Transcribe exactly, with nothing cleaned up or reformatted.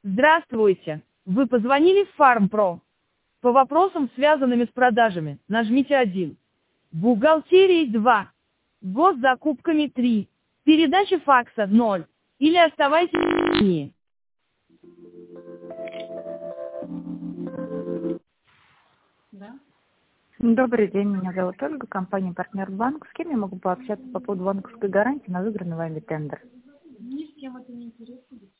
Здравствуйте! Вы позвонили в FarmPro. По вопросам, связанным с продажами, нажмите один. Бухгалтерией два. Госзакупками три. Передача факса ноль. Или оставайтесь в линии. Да. Добрый день, меня зовут Ольга, компания «Партнер Банк». С кем я могу пообщаться по поводу банковской гарантии на выигранный вами тендер? Ни с кем это не интересно.